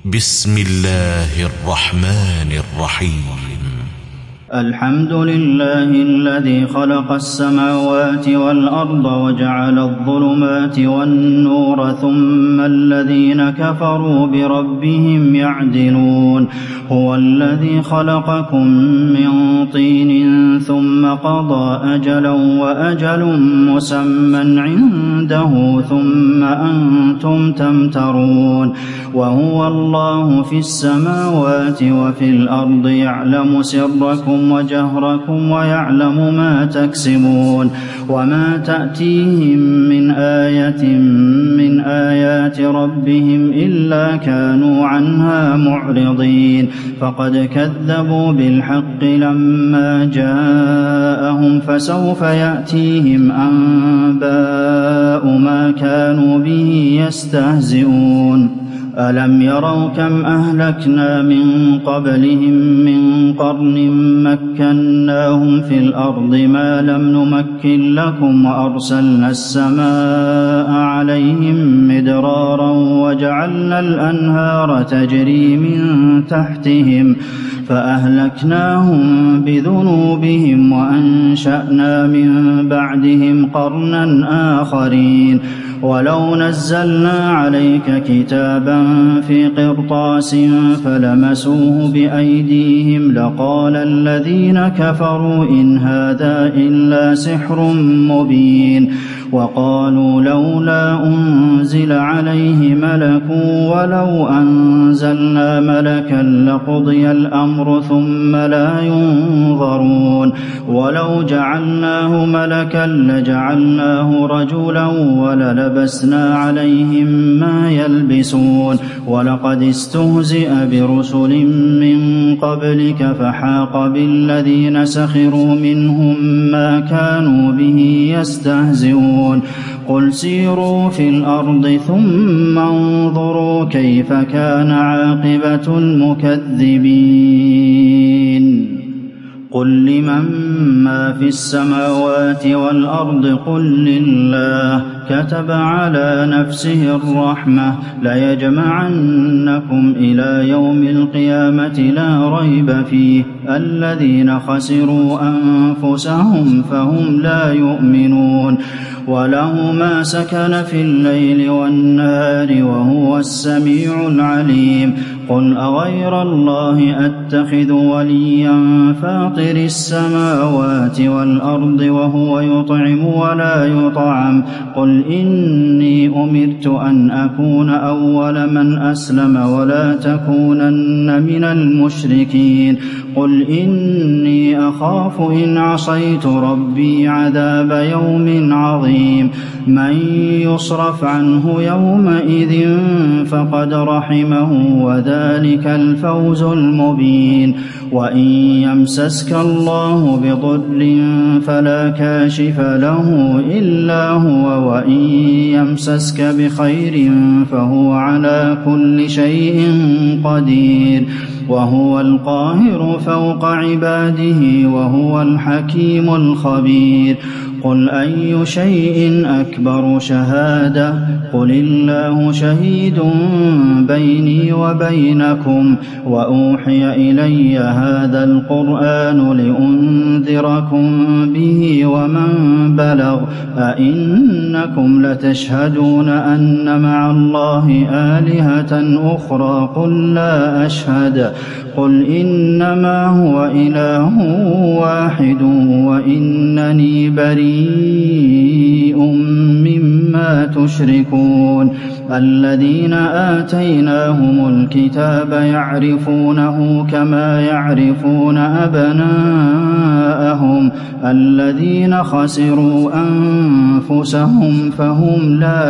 بسم الله الرحمن الرحيم. الحمد لله الذي خلق السماوات والأرض وجعل الظلمات والنور ثم الذين كفروا بربهم يعدلون. هو الذي خلقكم من طين ثم قضى أجلا وأجل مسمى عنده ثم أنتم تمترون. وهو الله في السماوات وفي الأرض يعلم سركم وجهركم ويعلم ما تكسبون. وما تأتيهم من آية من آيات ربهم إلا كانوا عنها معرضين. فقد كذبوا بالحق لما جاءهم فسوف يأتيهم أنباء ما كانوا به يستهزئون. ألم يروا كم أهلكنا من قبلهم من قرن مكناهم في الأرض ما لم نمكن لكم وأرسلنا السماء عليهم مدرارا وجعلنا الأنهار تجري من تحتهم فأهلكناهم بذنوبهم وأنشأنا من بعدهم قرنا آخرين. ولو نزلنا عليك كتابا في قرطاس فلمسوه بأيديهم لقال الذين كفروا إن هذا إلا سحر مبين. وقالوا لولا أنزل عليه ملك ولو أنزلنا ملكا لقضي الأمر ثم لا ينظرون. ولو جعلناه ملكا لجعلناه رجلا وللبسنا عليهم ما يلبسون. ولقد استهزئ برسل من قبلك فحاق بالذين سخروا منهم ما كانوا به يستهزئون. قل سيروا في الأرض ثم انظروا كيف كان عاقبة المكذبين. قل لمن ما في السماوات والأرض قل لله كتب على نفسه الرحمة ليجمعنكم إلى يوم القيامة لا ريب فيه الذين خسروا أنفسهم فهم لا يؤمنون. وله ما سكن في الليل والنهار وهو السميع العليم. قل أغير الله أتخذ وليا فاطر السماوات والأرض وهو يطعم ولا يطعم. قل إني أمرت أن أكون أول من أسلم ولا تكونن من المشركين. قل إني أخاف إن عصيت ربي عذاب يوم عظيم. من يصرف عنه يومئذ فقد رحمه وذلك الفوز المبين. وإن يمسسك الله بضر فلا كاشف له إلا هو وإن يمسسك بخير فهو على كل شيء قدير. وهو القاهر فوق عباده وهو الحكيم الخبير. قل أي شيء أكبر شهادة قل الله شهيد بيني وبينكم وأوحي إلي هذا القرآن لأنذركم به ومن بلغ. أئنكم لتشهدون أن مع الله آلهة أخرى قل لا أشهد. قل إنما هو إله واحد وإنني بريء مما تشركون. الذين آتيناهم الكتاب يعرفونه كما يعرفون أبناءهم الذين خسروا أنفسهم فهم لا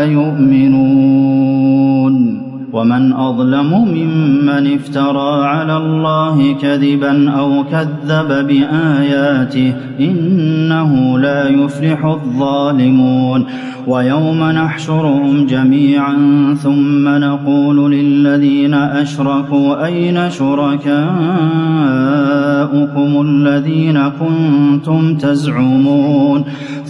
يؤمنون. ومن أظلم ممن افترى على الله كذبا أو كذب بآياته إنه لا يفلح الظالمون. ويوم نحشرهم جميعا ثم نقول للذين أشركوا أين شركاؤكم الذين كنتم تزعمون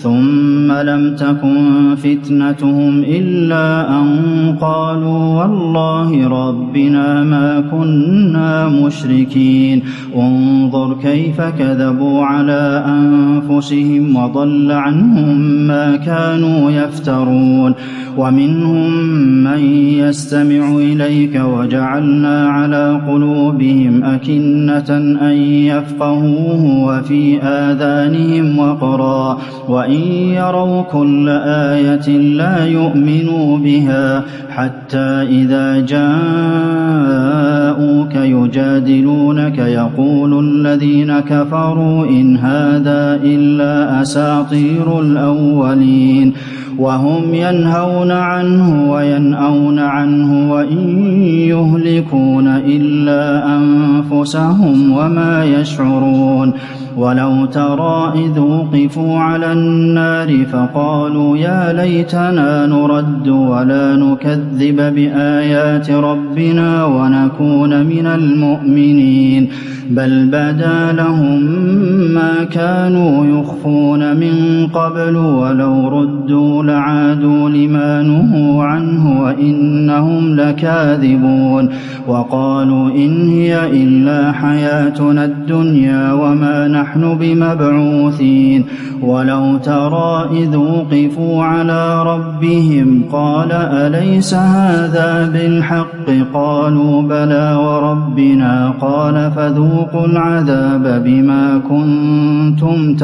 ثم لم تكن فتنتهم إلا أن قالوا والله الله ربنا ما كنا مشركين انظر كيف كذبوا على أنفسهم وضل عنهم ما كانوا يفترون ومنهم من يستمع إليك وجعلنا على قلوبهم أكنة أن يفقهوه وفي آذانهم وقرا وإن يروا كل آية لا يؤمنوا بها حتى إذا جاءوك يجادلونك يقول الذين كفروا إن هذا إلا أساطير الأولين وهم ينهون عنه وينأون عنه وإن يهلكون إلا أنفسهم وما يشعرون ولو ترى إذ وقفوا على النار فقالوا يا ليتنا نرد ولا نكذب بآيات ربنا ونكون من المؤمنين بل بدا لهم ما كانوا يخفون من قبل ولو ردوا لعادوا لما نهوا عنه وإنهم لكاذبون وقالوا إن هي إلا حياتنا الدنيا وما نحن بمبعوثين ولو ترى إذ وقفوا على ربهم قال أليس هذا بالحق قالوا بلى وربنا قال فذوقوا العذاب بما كنتم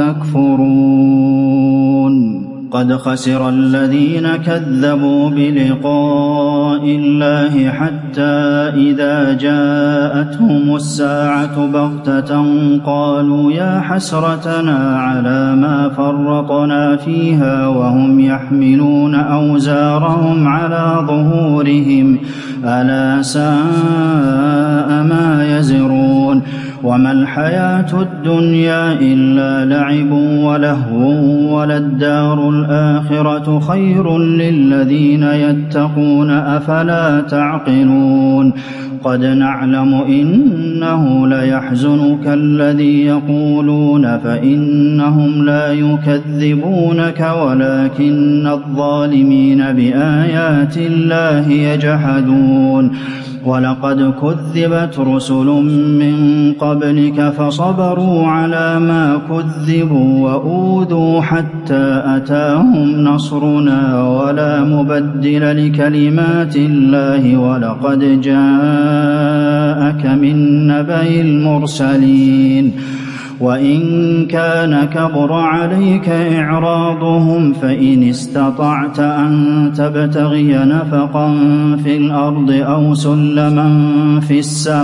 تكفرون قد خسر الذين كذبوا بلقاء الله حتى إذا جاءتهم الساعة بغتة قالوا يا حسرتنا على ما فرطنا فيها وهم يحملون أوزارهم على ظهورهم ألا ساء ما يزرون وما الحياة الدنيا إلا لعب ولهو وللدار الآخرة خير للذين يتقون أفلا تعقلون قد نعلم إنه ليحزنك الذي يقولون فإنهم لا يكذبونك ولكن الظالمين بآيات الله يجحدون ولقد كذبت رسل من قبلك فصبروا على ما كذبوا وأوذوا حتى أتاهم نصرنا ولا مبدل لكلمات الله ولقد جاءك من نبأ المرسلين وإن كان كبر عليك إعراضهم فإن استطعت أن تبتغي نفقا في الأرض أو سلما في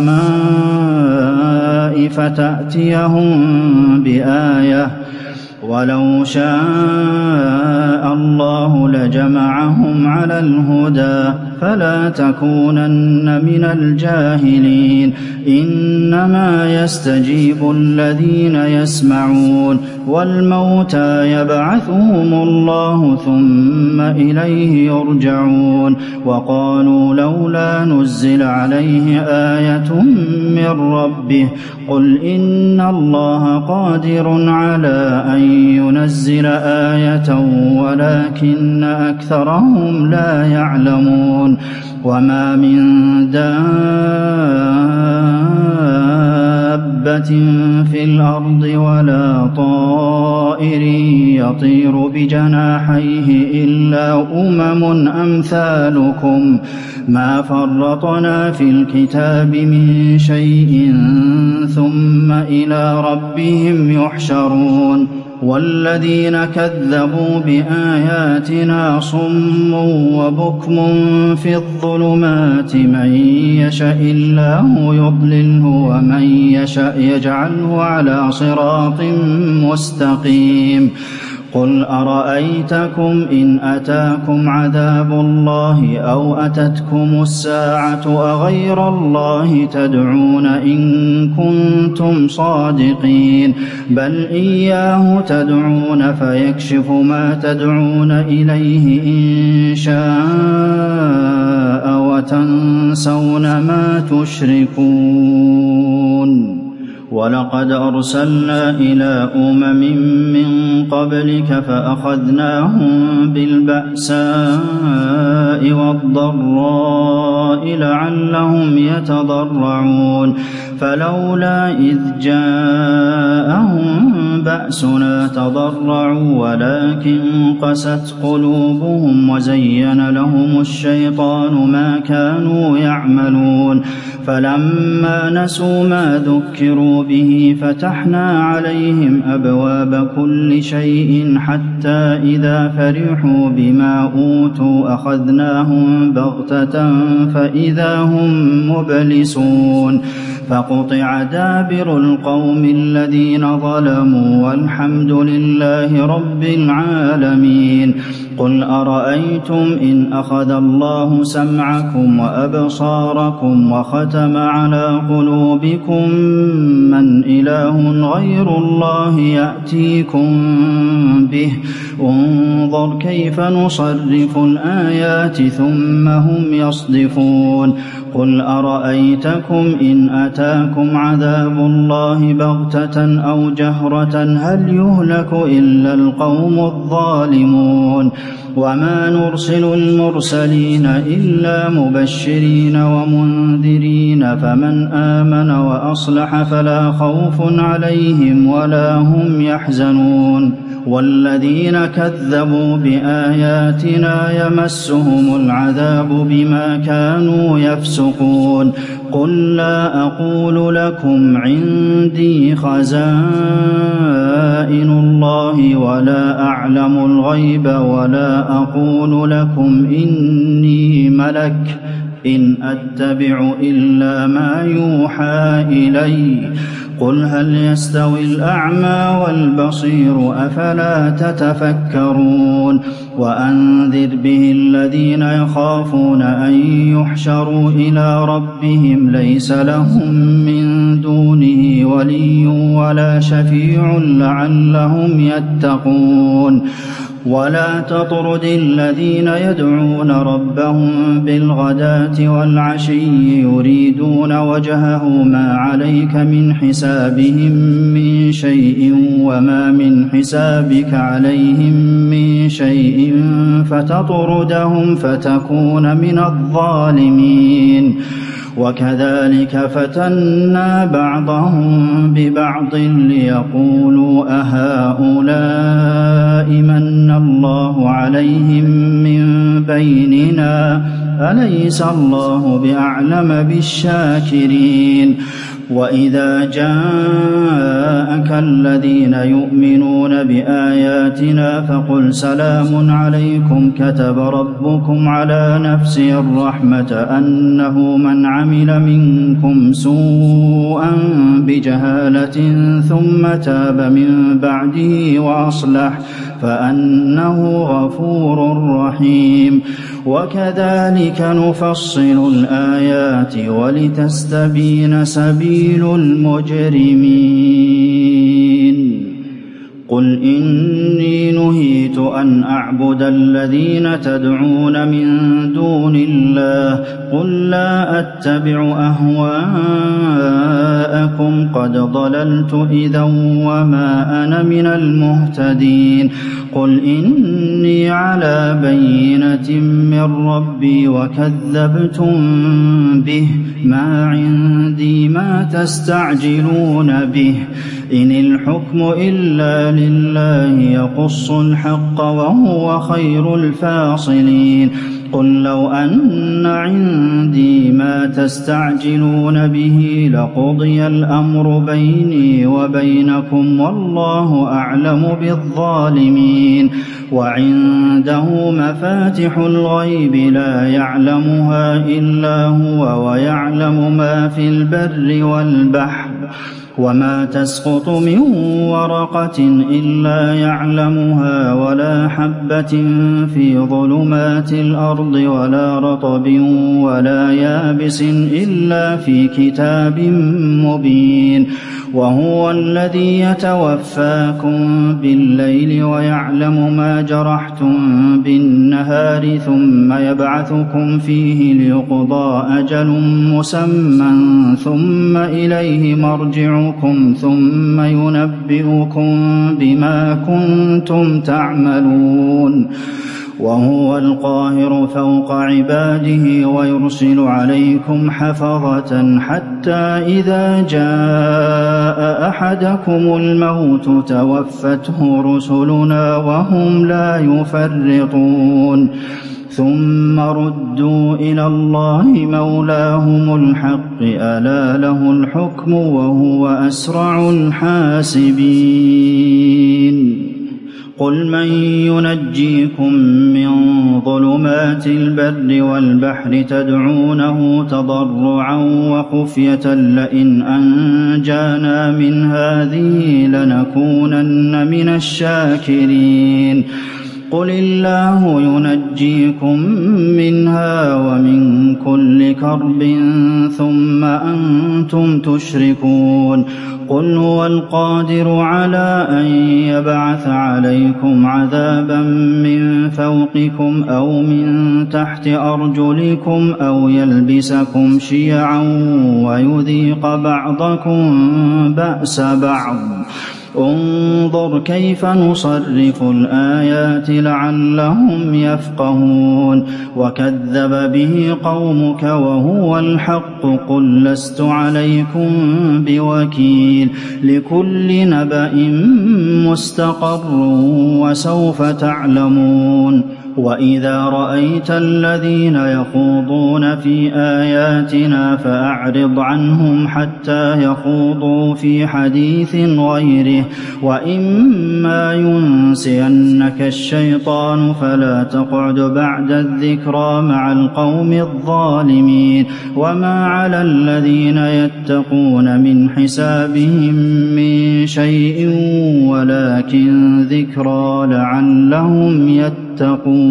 السماء فتأتيهم بآية ولو شاء الله لجمعهم على الهدى فلا تكونن من الجاهلين إنما يستجيب الذين يسمعون والموتى يبعثهم الله ثم إليه يرجعون وقالوا لولا نزل عليه آية من ربه قل إن الله قادر على أن ينزل آية ولكن أكثرهم لا يعلمون وما من دابة في الأرض ولا طائر يطير بجناحيه إلا أمم أمثالكم ما فرطنا في الكتاب من شيء ثم إلى ربهم يحشرون والذين كذبوا بآياتنا صم وبكم في الظلمات من يشاء الله يضلله ومن يشاء يجعله على صراط مستقيم قل أرأيتكم إن أتاكم عذاب الله أو أتتكم الساعة أغير الله تدعون إن كنتم صادقين بل إياه تدعون فيكشف ما تدعون إليه إن شاء وتنسون ما تشركون وَلَقَدْ أَرْسَلْنَا إِلَىٰ أُمَمٍ مِّن قَبْلِكَ فَأَخَذْنَاهُم بِالْبَأْسَاءِ وَالضَّرَّاءِ لَعَلَّهُمْ يَتَضَرَّعُونَ فَلَوْلَا إِذْ جَاءَهُم بَأْسُنَا تَضَرَّعُوا وَلَٰكِن قَسَتْ قُلُوبُهُمْ وَزَيَّنَ لَهُمُ الشَّيْطَانُ مَا كَانُوا يَعْمَلُونَ فَلَمَّا نَسُوا مَا ذُكِّرُوا بِهِ فَتَحْنَا عَلَيْهِمْ أَبْوَابَ كُلِّ شَيْءٍ حَتَّىٰ إِذَا فَرِحُوا بِمَا أُوتُوا أَخَذْنَاهُم بَغْتَةً فَإِذَا هُم مُّبْلِسُونَ فَقُطِعَ دَابِرُ الْقَوْمِ الَّذِينَ ظَلَمُوا وَالْحَمْدُ لِلَّهِ رَبِّ الْعَالَمِينَ قُلْ أَرَأَيْتُمْ إِنْ أَخَذَ اللَّهُ سَمْعَكُمْ وَأَبْصَارَكُمْ وَخَتَمَ عَلَىٰ قُلُوبِكُم مَّنْ إِلَٰهٌ غَيْرُ اللَّهِ يَأْتِيكُم بِهِ انظُرْ كَيْفَ نُصَرِّفُ الْآيَاتِ ثُمَّ هُمْ يَصْدِفُونَ قُلْ أَرَأَيْتَكُمْ إِنْ أَتَاكُمْ عَذَابُ اللَّهِ بَغْتَةً أَوْ جَهْرَةً هَلْ يُهْلَكُ إِلَّا الْقَوْمُ الظَّالِمُونَ وَمَا نُرْسِلُ الْمُرْسَلِينَ إِلَّا مُبَشِّرِينَ وَمُنذِرِينَ فَمَنْ آمَنَ وَأَصْلَحَ فَلَا خَوْفٌ عَلَيْهِمْ وَلَا هُمْ يَحْزَنُونَ وَالَّذِينَ كَذَّبُوا بِآيَاتِنَا يَمَسُّهُمُ الْعَذَابُ بِمَا كَانُوا يَفْسُقُونَ قُل لَّا أَقُولُ لَكُمْ عِندِي خَزَائِنُ اللَّهِ وَلَا أَعْلَمُ الْغَيْبَ وَلَا أَقُولُ لَكُمْ إِنِّي مَلَكٌ إِنْ أَتَّبِعُ إِلَّا مَا يُوحَىٰ إِلَيَّ قُلْ هَلْ يَسْتَوِي الْأَعْمَىٰ وَالْبَصِيرُ أَفَلَا تَتَفَكَّرُونَ وَأَنذِرْ بِهِ الَّذِينَ يَخَافُونَ أَن يُحْشَرُوا إِلَىٰ رَبِّهِمْ لَيْسَ لَهُم مِّن دُونِهِ وَلِيٌّ وَلَا شَفِيعٌ لَّعَلَّهُمْ يَتَّقُونَ وَلَا تَطْرُدِ الَّذِينَ يَدْعُونَ رَبَّهُم بِالْغَدَاةِ وَالْعَشِيِّ يُرِيدُونَ وَجْهَهُ مَا عَلَيْكَ مِنْ حِسَابِهِم مِّن شَيْءٍ وَمَا مِنْ حِسَابِكَ عَلَيْهِم مِّن شَيْءٍ فَتَطْرُدَهُمْ فَتَكُونَ مِنَ الظَّالِمِينَ وَكَذَٰلِكَ فَتَنَّا بَعْضَهُم بِبَعْضٍ لِّيَقُولُوا أَهَٰؤُلَاءِ مَنَّ اللَّهُ عَلَيْهِم مِّن بَيْنِنَا أَلَيْسَ اللَّهُ بِأَعْلَمَ بِالشَّاكِرِينَ وَإِذَا جَاءَكَ الَّذِينَ يُؤْمِنُونَ بِآيَاتِنَا فَقُلْ سَلَامٌ عَلَيْكُمْ كَتَبَ رَبُّكُمْ عَلَىٰ نَفْسِهِ الرَّحْمَةَ أَنَّهُ مَنْ عَمِلَ مِنكُمْ سُوءًا بِجَهَالَةٍ ثُمَّ تَابَ مِن بَعْدِهِ وَأَصْلَحَ فَأَنَّهُ غَفُورٌ رَّحِيمٌ وَكَذَٰلِكَ نُفَصِّلُ الْآيَاتِ وَلِتَسْتَبِينَ سَبِيلُ الْمُجْرِمِينَ قُلْ إِنِّي نُهِيتُ أَنْ أَعْبُدَ الَّذِينَ تَدْعُونَ مِن دُونِ اللَّهِ قُل لَّا أَتَّبِعُ أَهْوَاءَكُمْ قَدْ ضَلَلْتُ إِذًا وَمَا أَنَا مِنَ الْمُهْتَدِينَ قُلْ إِنِّي عَلَىٰ بَيِّنَةٍ مِّن رَّبِّي وَكَذَّبْتُم بِهِ مَا عِندِي مَا تَسْتَعْجِلُونَ بِهِ إِنِ الْحُكْمُ إِلَّا لِلَّهِ يَقُصُّ الْحَقَّ وَهُوَ خَيْرُ الْفَاصِلِينَ قُل لَّوْ أَنَّ عِندِي مَا تَسْتَعْجِلُونَ بِهِ لَقُضِيَ الْأَمْرُ بَيْنِي وَبَيْنَكُمْ وَاللَّهُ أَعْلَمُ بِالظَّالِمِينَ وَعِندَهُ مَفَاتِحُ الْغَيْبِ لَا يَعْلَمُهَا إِلَّا هُوَ وَيَعْلَمُ مَا فِي الْبَرِّ وَالْبَحْرِ وَمَا تَسْقُطُ مِن وَرَقَةٍ إِلَّا يَعْلَمُهَا وَلَا حَبَّةٍ فِي ظُلُمَاتِ الْأَرْضِ وَلَا رَطْبٍ وَلَا يَابِسٍ إِلَّا فِي كِتَابٍ مُّبِينٍ وهو الذي يتوفاكم بالليل ويعلم ما جرحتم بالنهار ثم يبعثكم فيه ليقضى أجل مسمى ثم إليه مرجعكم ثم ينبئكم بما كنتم تعملون وهو القاهر فوق عباده ويرسل عليكم حفظة حتى إذا جاء أحدكم الموت توفته رسلنا وهم لا يفرطون ثم ردوا إلى الله مولاهم الحق ألا له الحكم وهو أسرع الحاسبين قل من ينجيكم من ظلمات البر والبحر تدعونه تضرعا وخفية لئن أنجانا من هذه لنكونن من الشاكرين قل الله ينجيكم منها ومن كل كرب ثم أنتم تشركون قل هو القادر على أن يبعث عليكم عذابا من فوقكم أو من تحت أرجلكم أو يلبسكم شيعا ويذيق بعضكم بأس بعض انظر كيف نصرف الآيات لعلهم يفقهون وكذب به قومك وهو الحق قل لست عليكم بوكيل لكل نبأ مستقر وسوف تعلمون وإذا رأيت الذين يخوضون في آياتنا فأعرض عنهم حتى يخوضوا في حديث غيره وإما ينسينك الشيطان فلا تقعد بعد الذكرى مع القوم الظالمين وما على الذين يتقون من حسابهم من شيء ولكن ذكرى لعلهم يتقون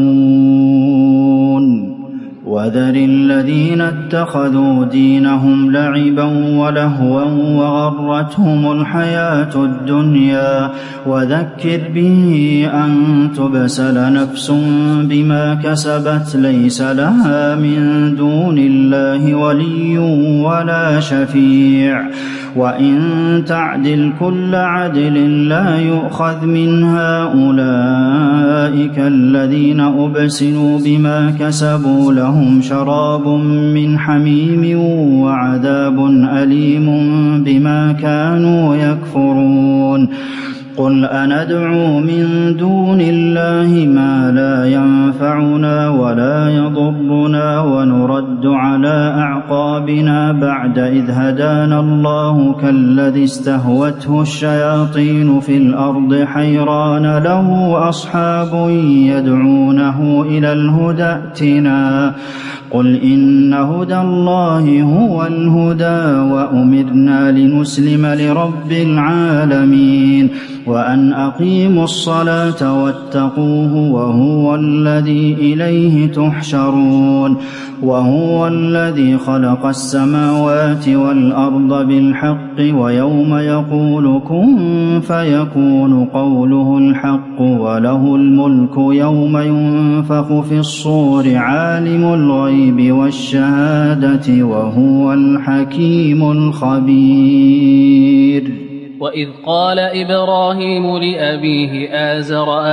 وذر الذين اتخذوا دينهم لعبا ولهوا وغرتهم الحياة الدنيا وذكر به أن تبسل نفس بما كسبت ليس لها من دون الله ولي ولا شفيع وإن تعدل كل عدل لا يؤخذ منها أولئك الذين أبسلوا بما كسبوا لهم شراب من حميم وعذاب أليم بما كانوا يكفرون قل أندعو من دون الله ما لا ينفعنا ولا يضرنا ونرد على أعقابنا بعد إذ هدانا الله كالذي استهوته الشياطين في الأرض حيران له أصحاب يدعونه إلى الهدى ائتنا قل إن هدى الله هو الهدى وأمرنا لنسلم لرب العالمين وأن أقيموا الصلاة واتقوه وهو الذي إليه تحشرون وهو الذي خلق السماوات والأرض بالحق ويوم يقول كن فيكون قوله الحق وله الملك يوم ينفخ في الصور عالم الغيب والشهادة وهو الحكيم الخبير وإذ قال إبراهيم لأبيه آزر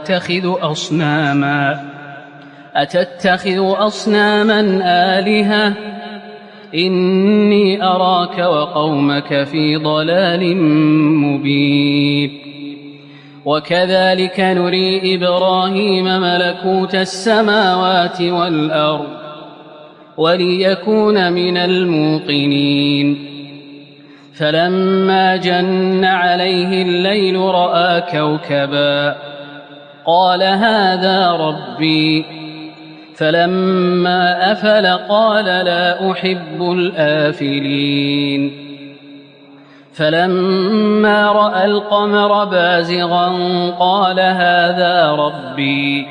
أتتخذ أصناما آلهة إني أراك وقومك في ضلال مبين وكذلك نري إبراهيم ملكوت السماوات والأرض وليكون من الموقنين فلما جن عليه الليل رأى كوكبا قال هذا ربي فلما أفل قال لا أحب الآفلين فلما رأى القمر بازغا قال هذا ربي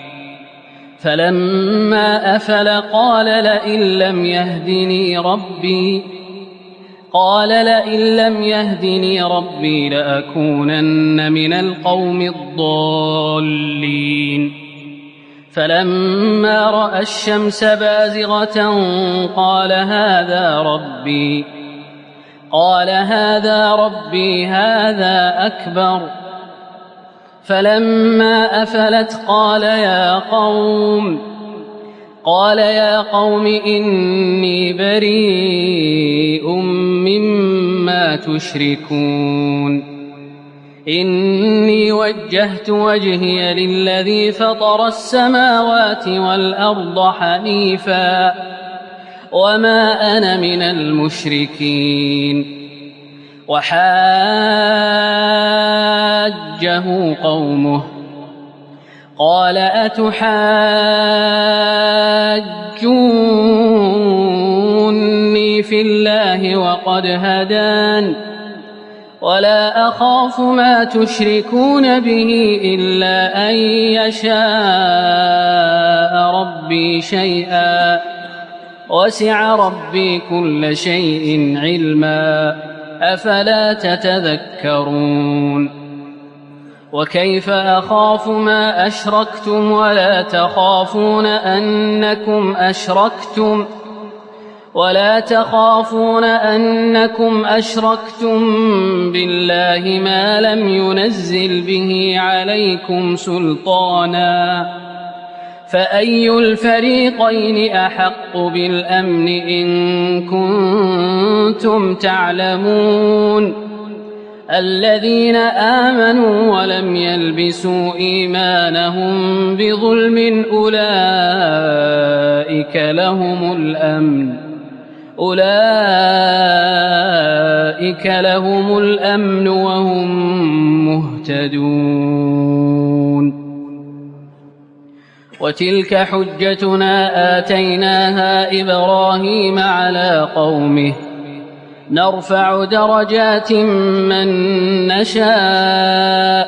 فلما أفل قال لئن لم يهدني ربي قال لئن لم يهدني ربي لأكونن من القوم الضالين فلما رأى الشمس بازغة قال هذا ربي هذا أكبر فلما أفلت قال يا قوم إني بريء مما تشركون إني وجهت وجهي للذي فطر السماوات والأرض حنيفا وما أنا من المشركين وحاجه قومه قال أتحاجوني في الله وقد هدان ولا أخاف ما تشركون به إلا أن يشاء ربي شيئا وسع ربي كل شيء علما أفلا تتذكرون وكيف أخاف ما أشركتم ولا تخافون أنكم أشركتم بالله ما لم ينزل به عليكم سلطانا فأي الفريقين أحق بالأمن إن كنتم تعلمون الذين آمنوا ولم يلبسوا إيمانهم بظلم أولئك لهم الأمن وهم مهتدون وتلك حجتنا آتيناها إبراهيم على قومه نرفع درجات من نشاء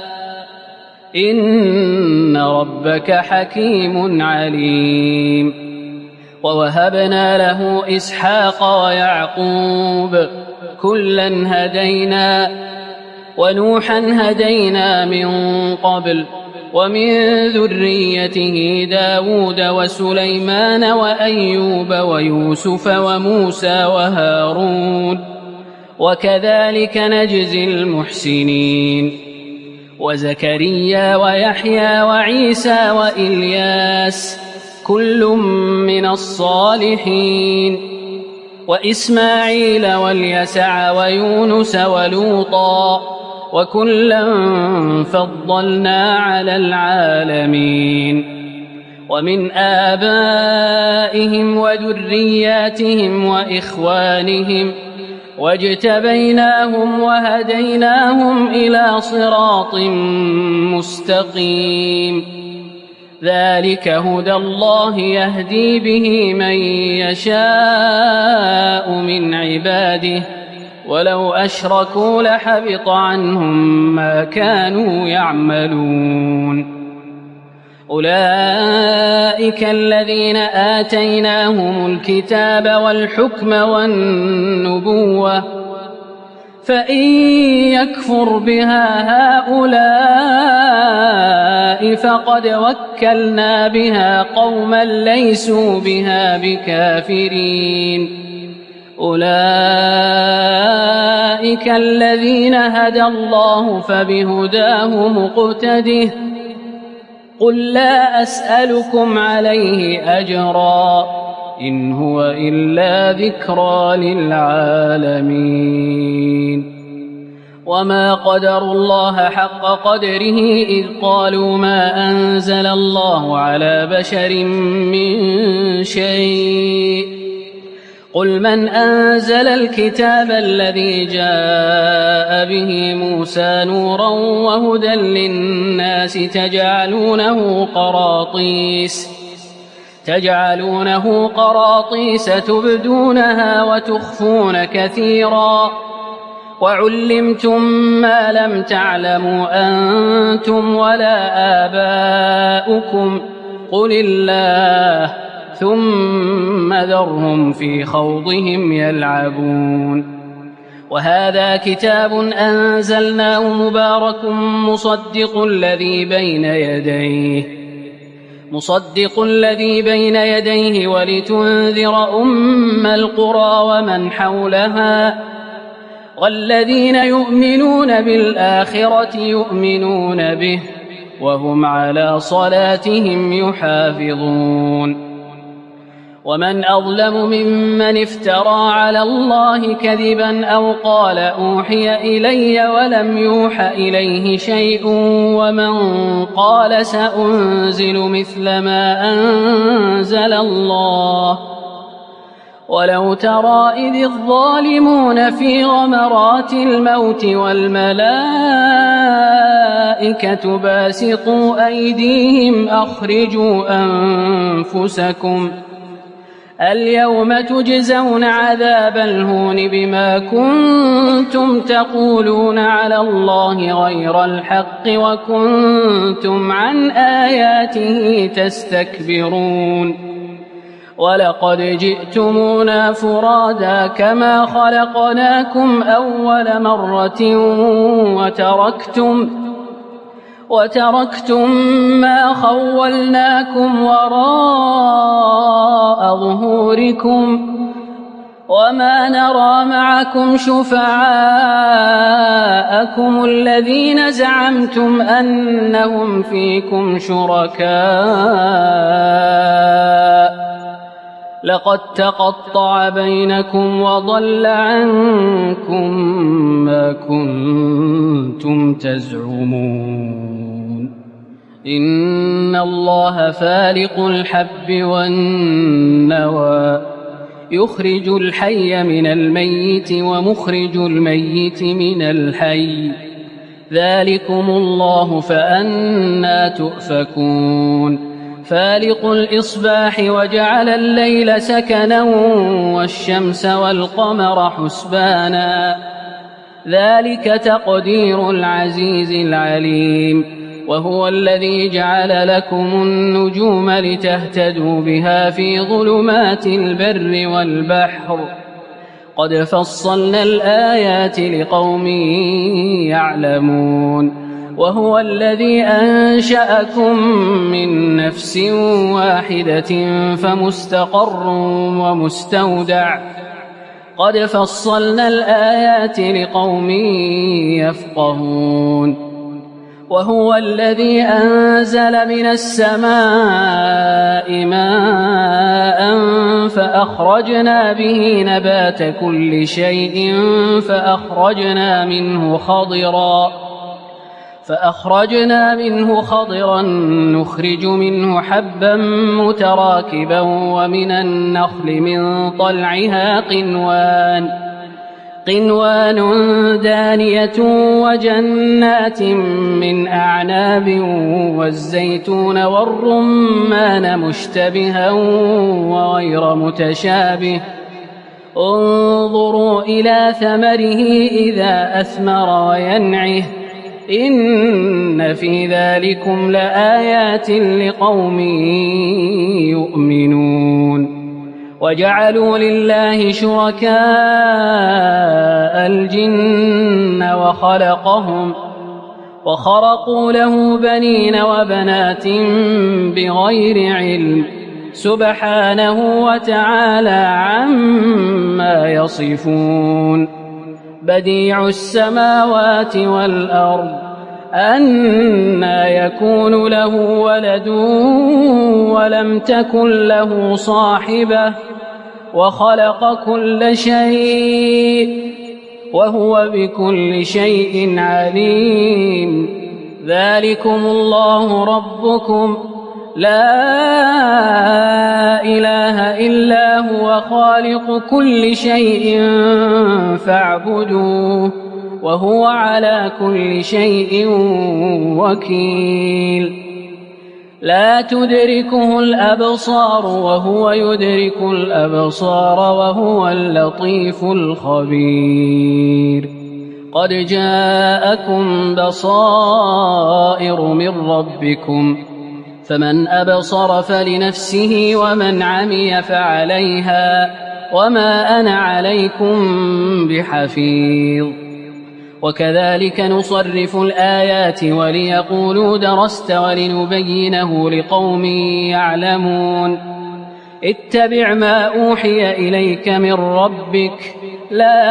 إن ربك حكيم عليم ووهبنا له إسحاق ويعقوب كلا هدينا ونوحا هدينا من قبل ومن ذريته داود وسليمان وأيوب ويوسف وموسى وهارون وكذلك نجزي المحسنين وزكريا ويحيى وعيسى وإلياس كل من الصالحين وإسماعيل واليسع ويونس ولوطا وكلا فضلنا على العالمين ومن آبائهم وذرياتهم وإخوانهم واجتبيناهم وهديناهم إلى صراط مستقيم ذلك هدى الله يهدي به من يشاء من عباده ولو أشركوا لحبط عنهم ما كانوا يعملون أولئك الذين آتيناهم الكتاب والحكم والنبوة فإن يكفر بها هؤلاء فقد وكلنا بها قوما ليسوا بها بكافرين أولئك الذين هدى الله فبهداه مقتده قل لا أسألكم عليه أجرا إن هو إلا ذكرى للعالمين وما قدروا الله حق قدره إذ قالوا ما أنزل الله على بشر من شيء قل من أنزل الكتاب الذي جاء به موسى نورا وهدى للناس تجعلونه قراطيس تبدونها وتخفون كثيرا وعلمتم ما لم تعلموا أنتم ولا آباؤكم قل الله ثم ذرهم في خوضهم يلعبون وهذا كتاب أنزلناه مبارك مصدق الذي بين يديه ولتنذر أم القرى ومن حولها والذين يؤمنون بالآخرة يؤمنون به وهم على صلاتهم يحافظون. ومن أظلم ممن افترى على الله كذبا أو قال أوحي إلي ولم يوح إليه شيء ومن قال سأنزل مثل ما أنزل الله. ولو ترى إذ الظالمون في غمرات الموت والملائكة باسطوا أيديهم أخرجوا أنفسكم اليوم تجزون عذاب الهون بما كنتم تقولون على الله غير الحق وكنتم عن آياته تستكبرون. ولقد جئتمونا فرادا كما خلقناكم أول مرة وتركتم ما خولناكم وراء ظهوركم وما نرى معكم شفعاءكم الذين زعمتم أنهم فيكم شركاء لقد تقطع بينكم وضل عنكم ما كنتم تزعمون. إن الله فالق الحب والنوى يخرج الحي من الميت ومخرج الميت من الحي ذلكم الله فأنى تؤفكون. فالق الإصباح وجعل الليل سكنا والشمس والقمر حسبانا ذلك تقدير العزيز العليم. وهو الذي جعل لكم النجوم لتهتدوا بها في ظلمات البر والبحر قد فصلنا الآيات لقوم يعلمون. وهو الذي أنشأكم من نفس واحدة فمستقر ومستودع قد فصلنا الآيات لقوم يفقهون. وهو الذي أنزل من السماء ماء فأخرجنا به نبات كل شيء فأخرجنا منه خضرا نخرج منه حبا متراكبا ومن النخل من طلعها قنوان دانية وجنات من أعناب والزيتون والرمان مشتبها وغير متشابه انظروا إلى ثمره إذا أثمر وينعه إن في ذلكم لآيات لقوم يؤمنون. وجعلوا لله شركاء الجن وخرقوا له بنين وبنات بغير علم سبحانه وتعالى عما يصفون. بديع السماوات والأرض أنى يكون له ولد ولم تكن له صاحبة وخلق كل شيء وهو بكل شيء عليم. ذلكم الله ربكم لا إله إلا هو خالق كل شيء فاعبدوه وهو على كل شيء وكيل. لا تدركه الأبصار وهو يدرك الأبصار وهو اللطيف الخبير. قد جاءكم بصائر من ربكم فمن أبصر فلنفسه ومن عمي فعليها وما أنا عليكم بحفيظ وكذلك نصرف الآيات وليقولوا درست ولنبينه لقوم يعلمون اتبع ما أوحي إليك من ربك لا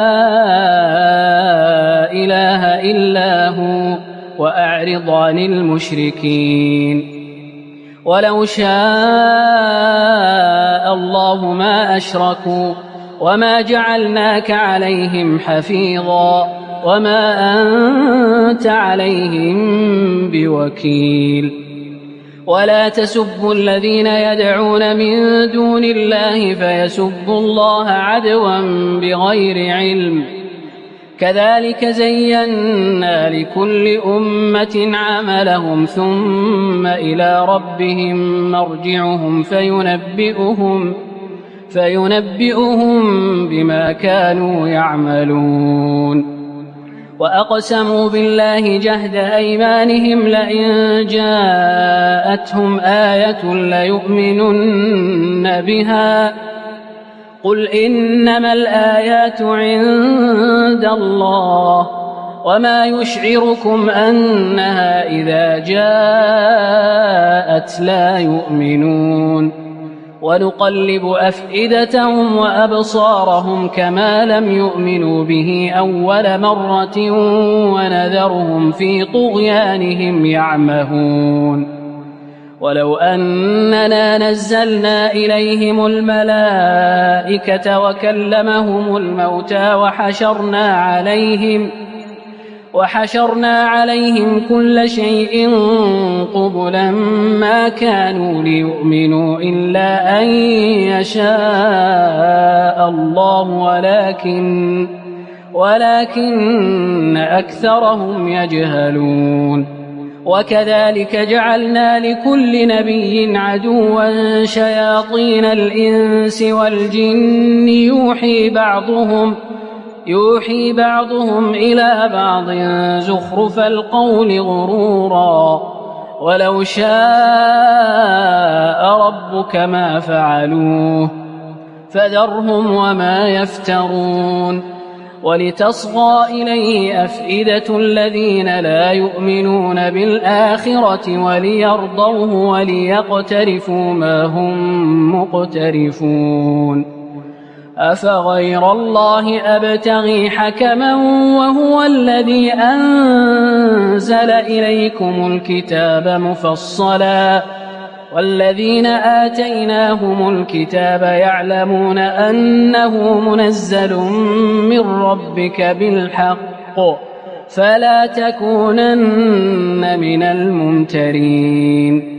إله إلا هو وأعرض عن المشركين ولو شاء الله ما أشركوا وما جعلناك عليهم حفيظا وما أنت عليهم بوكيل ولا تسبوا الذين يدعون من دون الله فيسبوا الله عدوا بغير علم كذلك زينا لكل أمة عملهم ثم إلى ربهم مرجعهم فينبئهم بما كانوا يعملون وأقسموا بالله جهد أيمانهم لئن جاءتهم آية ليؤمنن بها قل إنما الآيات عند الله وما يشعركم أنها إذا جاءت لا يؤمنون ونقلب أفئدتهم وأبصارهم كما لم يؤمنوا به أول مرة ونذرهم في طغيانهم يعمهون ولو أننا نزلنا إليهم الملائكة وكلمهم الموتى وحشرنا عليهم كل شيء قبلا ما كانوا ليؤمنوا إلا أن يشاء الله ولكن أكثرهم يجهلون وكذلك جعلنا لكل نبي عدوا شياطين الإنس والجن يوحي بعضهم إلى بعض زخرف القول غرورا ولو شاء ربك ما فعلوه فذرهم وما يفترون ولتصغى إليه أفئدة الذين لا يؤمنون بالآخرة وليرضوه وليقترفوا ما هم مقترفون أفغير الله أبتغي حكما وهو الذي أنزل إليكم الكتاب مفصلا والذين آتيناهم الكتاب يعلمون أنه منزل من ربك بالحق فلا تكونن من الممترين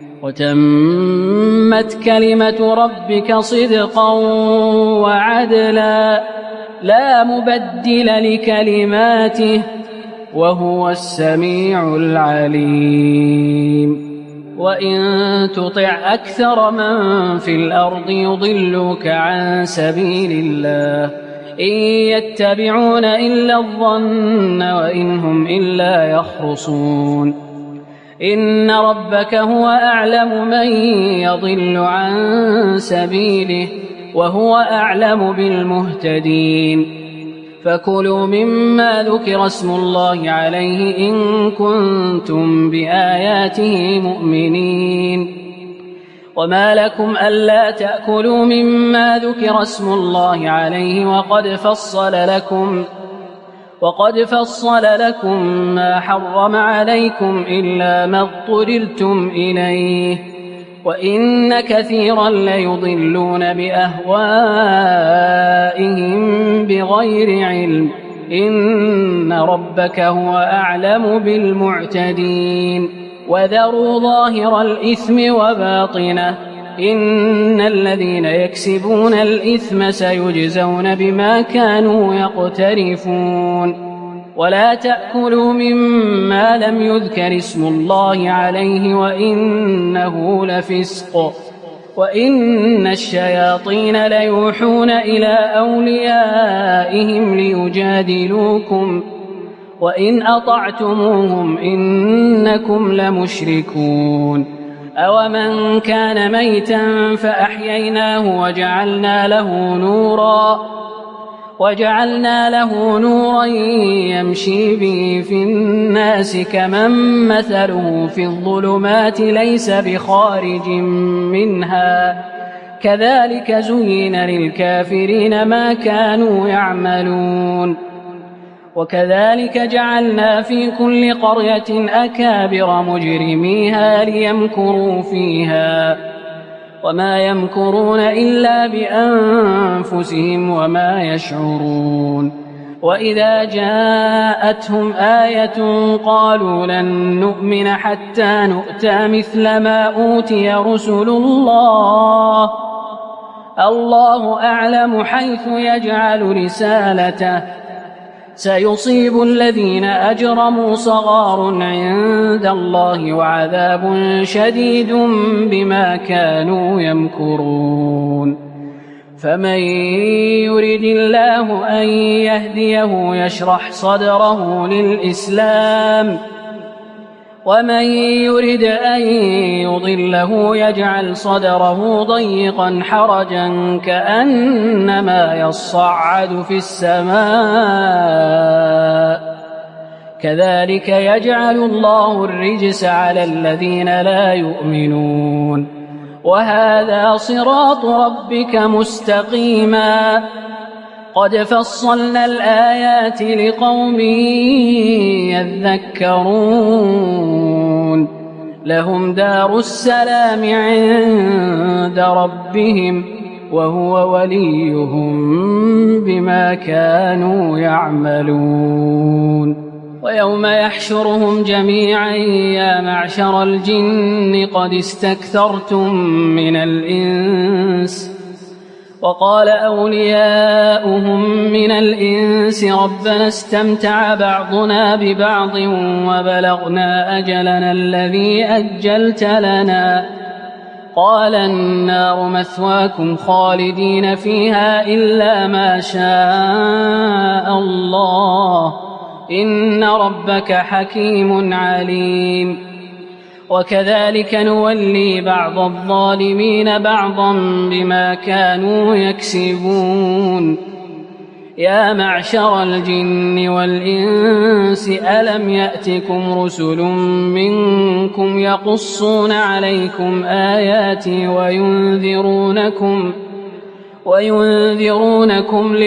وتمت كلمة ربك صدقا وعدلا لا مبدل لكلماته وهو السميع العليم وإن تطع أكثر من في الأرض يضلوك عن سبيل الله إن يتبعون إلا الظن وإن هم إلا يخرصون إن ربك هو أعلم من يضل عن سبيله وهو أعلم بالمهتدين فكلوا مما ذكر اسم الله عليه إن كنتم بآياته مؤمنين وما لكم ألا تأكلوا مما ذكر اسم الله عليه وقد فصل لكم ما حرم عليكم إلا ما اضطررتم إليه وإن كثيرا ليضلون بأهوائهم بغير علم إن ربك هو أعلم بالمعتدين وذروا ظاهر الإثم وباطنه إن الذين يكسبون الإثم سيجزون بما كانوا يقترفون ولا تأكلوا مما لم يذكر اسم الله عليه وإنه لفسق وإن الشياطين ليوحون إلى أوليائهم ليجادلوكم وإن أطعتموهم إنكم لمشركون أومن كان ميتا فأحييناه وجعلنا له نورا يمشي به في الناس كمن مثله في الظلمات ليس بخارج منها كذلك زين للكافرين ما كانوا يعملون وكذلك جعلنا في كل قرية أكابر مجرميها ليمكروا فيها وما يمكرون إلا بأنفسهم وما يشعرون وإذا جاءتهم آية قالوا لن نؤمن حتى نؤتى مثل ما أوتي رسل الله أعلم حيث يجعل رسالته سيصيب الذين أجرموا صغار عند الله وعذاب شديد بما كانوا يمكرون فمن يرد الله أن يهديه يشرح صدره للإسلام ومن يرد أن يضله يجعل صدره ضيقا حرجا كأنما يصعد في السماء كذلك يجعل الله الرجس على الذين لا يؤمنون وهذا صراط ربك مستقيما قد فصلنا الآيات لقوم يذكرون لهم دار السلام عند ربهم وهو وليهم بما كانوا يعملون ويوم يحشرهم جميعا يا معشر الجن قد استكثرتم من الإنس وقال أولياؤهم من الإنس ربنا استمتع بعضنا ببعض وبلغنا أجلنا الذي أجلت لنا قال النار مثواكم خالدين فيها إلا ما شاء الله إن ربك حكيم عليم وكذلك نولي بعض الظالمين بعضا بما كانوا يكسبون يا معشر الجن والإنس ألم يأتكم رسل منكم يقصون عليكم آياتي وينذرونكم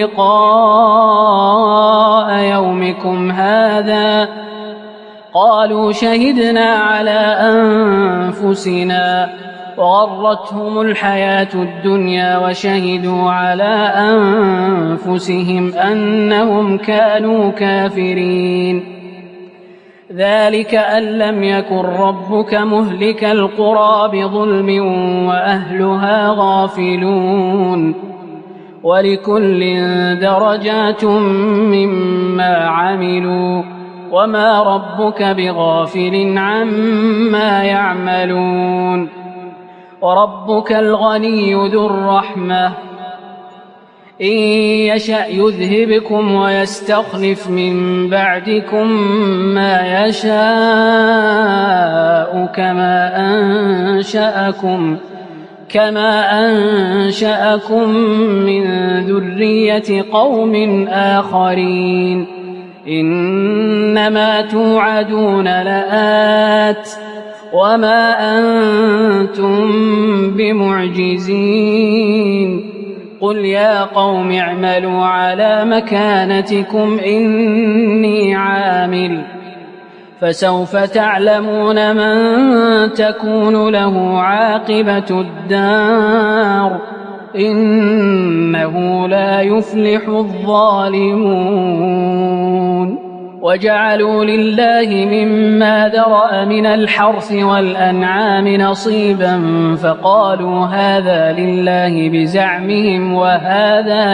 لقاء يومكم هذا قالوا شهدنا على أنفسنا وغرتهم الحياة الدنيا وشهدوا على أنفسهم أنهم كانوا كافرين ذلك أن لم يكن ربك مهلك القرى بظلم وأهلها غافلون ولكل درجات مما عملوا وما ربك بغافل عما يعملون وربك الغني ذو الرحمة إن يشأ يذهبكم ويستخلف من بعدكم ما يشاء كما أنشأكم من ذرية قوم آخرين إنما توعدون لآت وما أنتم بمعجزين قل يا قوم اعملوا على مكانتكم إني عامل فسوف تعلمون من تكون له عاقبة الدار إنه لا يفلح الظالمون وجعلوا لله مما ذرأ من الحرث والأنعام نصيبا فقالوا هذا لله بزعمهم وهذا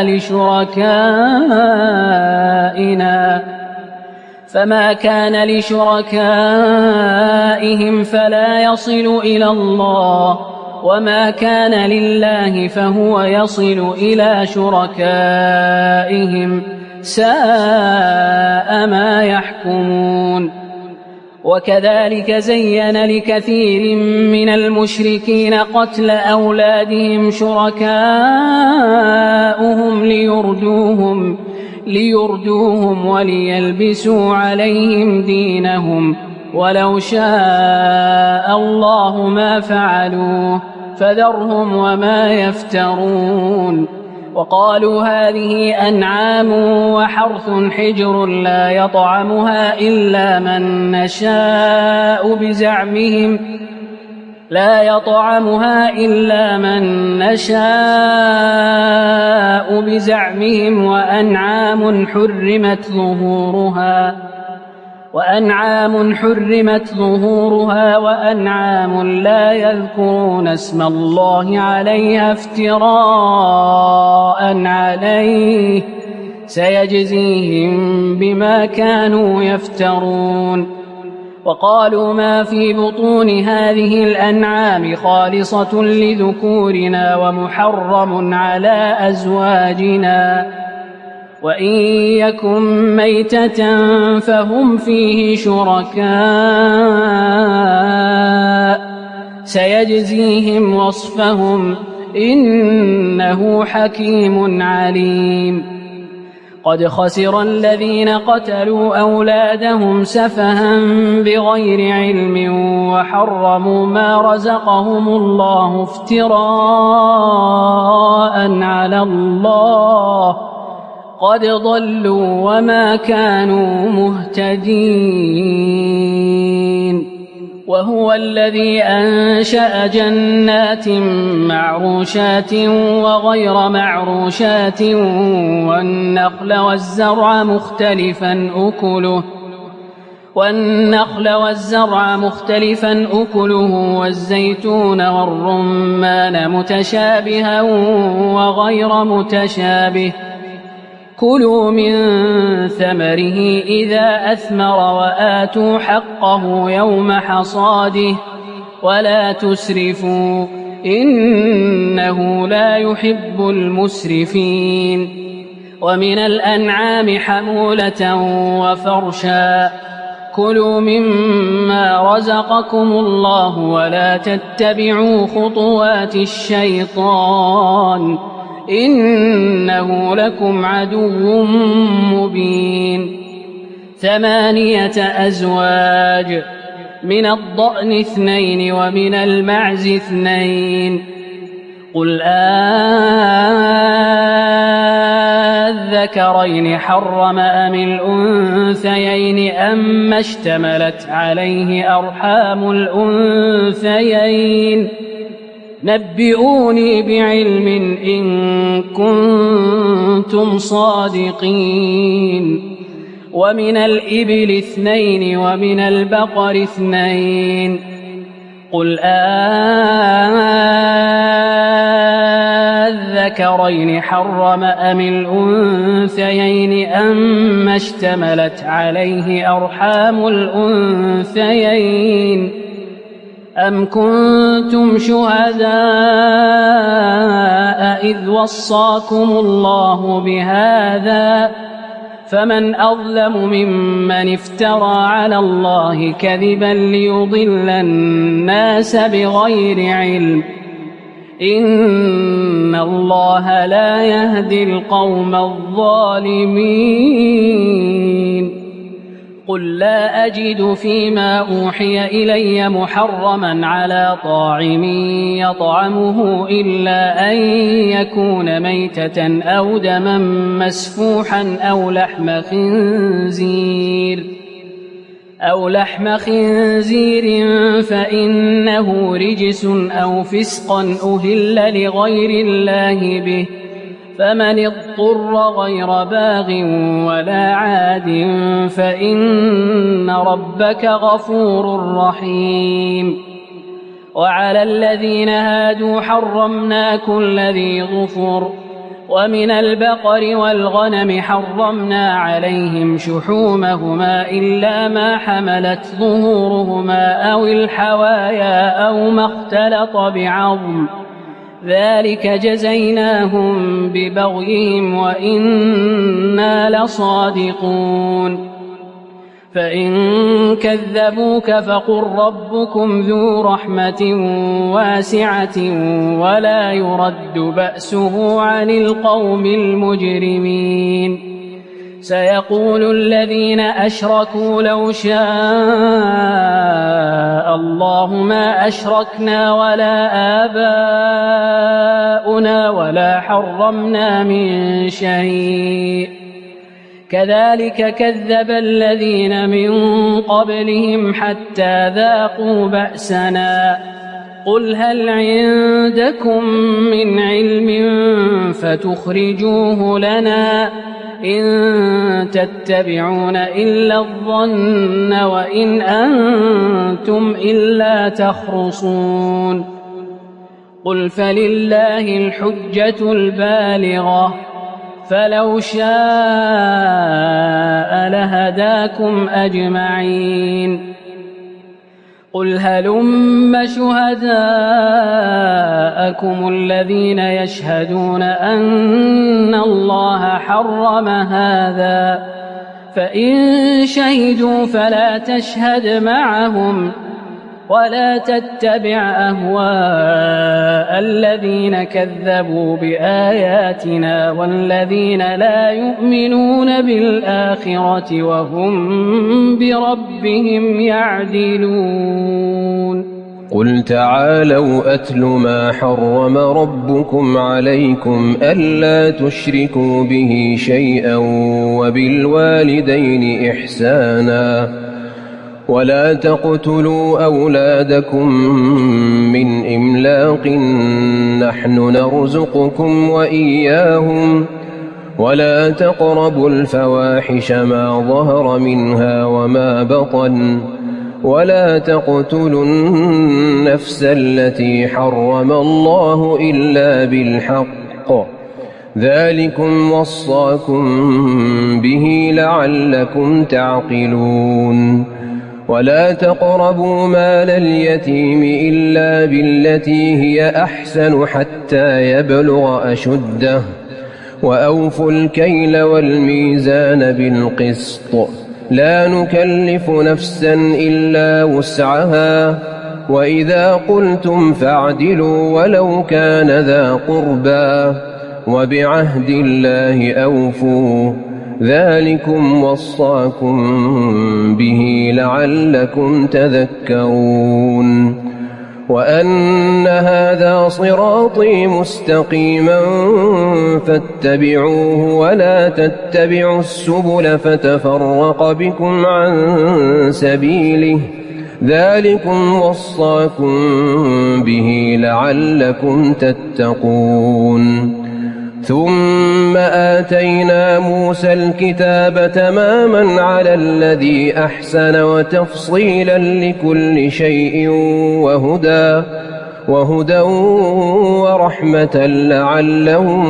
لشركائنا فما كان لشركائهم فلا يصل إلى الله وما كان لله فهو يصل إلى شركائهم ساء ما يحكمون وكذلك زين لكثير من المشركين قتل أولادهم شركاؤهم ليردوهم وليلبسوا عليهم دينهم ولو شاء الله ما فعلوه فذرهم وما يفترون. وقالوا هذه أنعام وحرث حجر لا يطعمها إلا من نشاء بزعمهم وأنعام حرمت ظهورها وأنعام لا يذكرون اسم الله عليها افتراء عليه سيجزيهم بما كانوا يفترون. وقالوا ما في بطون هذه الأنعام خالصة لذكورنا ومحرم على أزواجنا وإن يكن ميتة فهم فيه شركاء سيجزيهم وصفهم إنه حكيم عليم. قد خسر الذين قتلوا أولادهم سفها بغير علم وحرموا ما رزقهم الله افتراء على الله قد ضلوا وما كانوا مهتدين. وهو الذي أنشأ جنات معروشات وغير معروشات والنخل والزرع مختلفا أكله والزيتون والرمان متشابها وغير متشابه كلوا من ثمره إذا أثمر وآتوا حقه يوم حصاده ولا تسرفوا إنه لا يحب المسرفين. ومن الأنعام حمولة وفرشا كلوا مما رزقكم الله ولا تتبعوا خطوات الشيطان إنه لكم عدو مبين. 8 أزواج من الضأن 2 ومن المعز 2 قل أذكرين حرم أم الأنثيين أما اشتملت عليه أرحام الأنثيين نبئوني بعلم إن كنتم صادقين. ومن الإبل 2 ومن البقر 2 قل أذكرين حرم أم الأنثيين أما اشتملت عليه أرحام الأنثيين أم كنتم شهداء إذ وصاكم الله بهذا فمن أظلم ممن افترى على الله كذبا ليضل الناس بغير علم إن الله لا يهدي القوم الظالمين. قل لا أجد فيما أوحي إلي محرما على طاعم يطعمه إلا أن يكون ميتة أو دما مسفوحا أو لحم خنزير فإنه رجس أو فسقا أهل لغير الله به فمن اضطر غير باغ ولا عاد فإن ربك غفور رحيم. وعلى الذين هادوا حرمنا كل ذي ظفر ومن البقر والغنم حرمنا عليهم شحومهما إلا ما حملت ظهورهما أو الحوايا أو ما اختلط بعظم ذلك جزيناهم ببغيهم وإنا لصادقون. فإن كذبوك فقل ربكم ذو رحمة واسعة ولا يرد بأسه عن القوم المجرمين سيقول الذين أشركوا لو شاء الله ما أشركنا ولا آباؤنا ولا حرمنا من شيء كذلك كذب الذين من قبلهم حتى ذاقوا بأسنا قل هل عندكم من علم فتخرجوه لنا إن تتبعون إلا الظن وإن أنتم إلا تخرصون قل فلله الحجة البالغة فلو شاء لهداكم أجمعين قل هلم شهداءكم الذين يشهدون أن الله حرم هذا فإن شهدوا فلا تشهد معهم ولا تتبع أهواء الذين كذبوا بآياتنا والذين لا يؤمنون بالآخرة وهم بربهم يعدلون قل تعالوا أتل ما حرم ربكم عليكم ألا تشركوا به شيئا وبالوالدين إحسانا ولا تقتلوا أولادكم من إملاق نحن نرزقكم وإياهم ولا تقربوا الفواحش ما ظهر منها وما بطن ولا تقتلوا النفس التي حرم الله إلا بالحق ذلكم وصاكم به لعلكم تعقلون ولا تقربوا مال اليتيم إلا بالتي هي أحسن حتى يبلغ أشده وأوفوا الكيل والميزان بالقسط لا نكلف نفسا إلا وسعها وإذا قلتم فاعدلوا ولو كان ذا قربى وبعهد الله أوفوا ذلكم وصاكم به لعلكم تذكرون وأن هذا صراطي مستقيما فاتبعوه ولا تتبعوا السبل فتفرق بكم عن سبيله ذلكم وصاكم به لعلكم تتقون ثم آتينا موسى الكتاب تماما على الذي أحسن وتفصيلا لكل شيء وهدى ورحمة لعلهم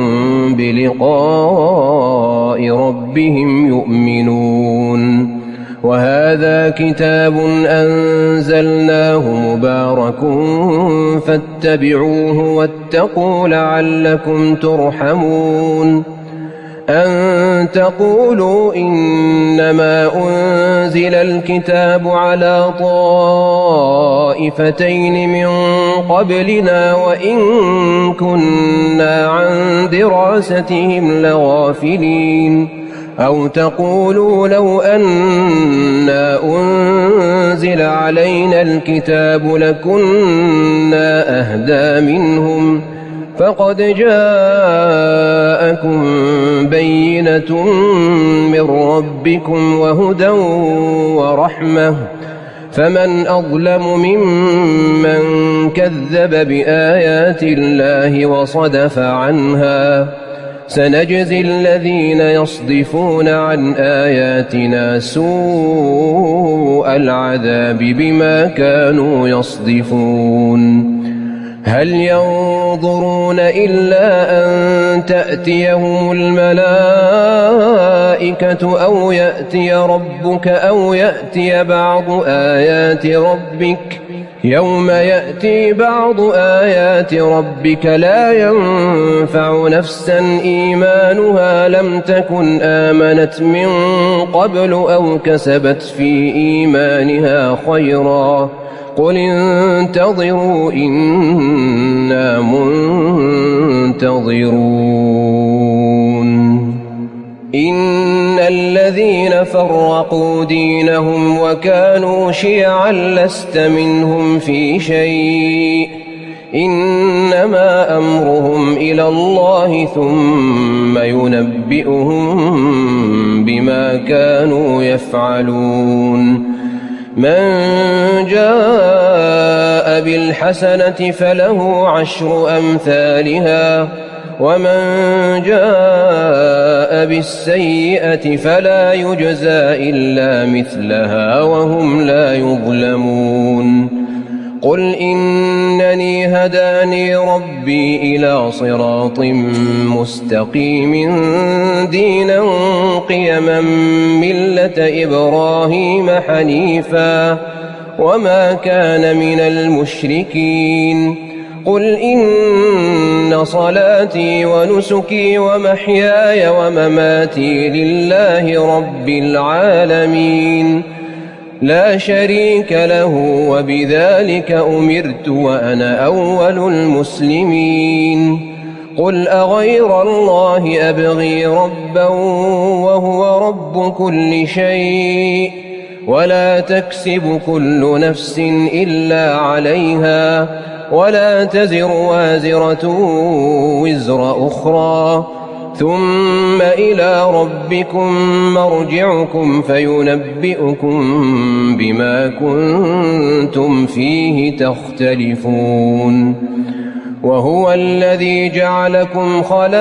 بلقاء ربهم يؤمنون وهذا كتاب أنزلناه مبارك فاتبعوه واتقوا لعلكم ترحمون أن تقولوا إنما أنزل الكتاب على طائفتين من قبلنا وإن كنا عن دراستهم لغافلين أو تقولوا لو أنا أنزل علينا الكتاب لكنا أهدى منهم فقد جاءكم بينة من ربكم وهدى ورحمة فمن أظلم ممن كذب بآيات الله وصدف عنها سنجزي الذين يصدفون عن آياتنا سوء العذاب بما كانوا يصدفون هل ينظرون إلا أن تأتيهم الملائكة أو يأتي ربك أو يأتي بعض آيات ربك يوم يأتي بعض آيات ربك لا ينفع نفسا إيمانها لم تكن آمنت من قبل أو كسبت في إيمانها خيرا قل انتظروا إنا منتظرون إن الذين فرقوا دينهم وكانوا شيعا لست منهم في شيء إنما أمرهم إلى الله ثم ينبئهم بما كانوا يفعلون من جاء بالحسنة فله 10 أمثالها ومن جاء بالسيئة فلا يجزى إلا مثلها وهم لا يظلمون قل إنني هداني ربي إلى صراط مستقيم دينا قيما ملة إبراهيم حنيفا وما كان من المشركين قل إن صلاتي ونسكي ومحياي ومماتي لله رب العالمين لا شريك له وبذلك أمرت وأنا أول المسلمين قل أغير الله أبغي ربا وهو رب كل شيء ولا تكسب كل نفس إلا عليها ولا تزر وازرة وزر أخرى ثم إلى ربكم مرجعكم فينبئكم بما كنتم فيه تختلفون وهو الذي جعلكم خلائف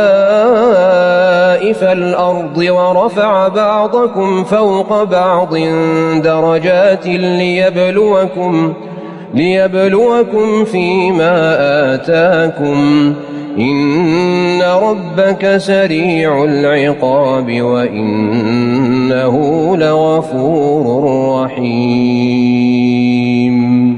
الأرض ورفع بعضكم فوق بعض درجات ليبلوكم فيما آتاكم إن ربك سريع العقاب وإنه لغفور رحيم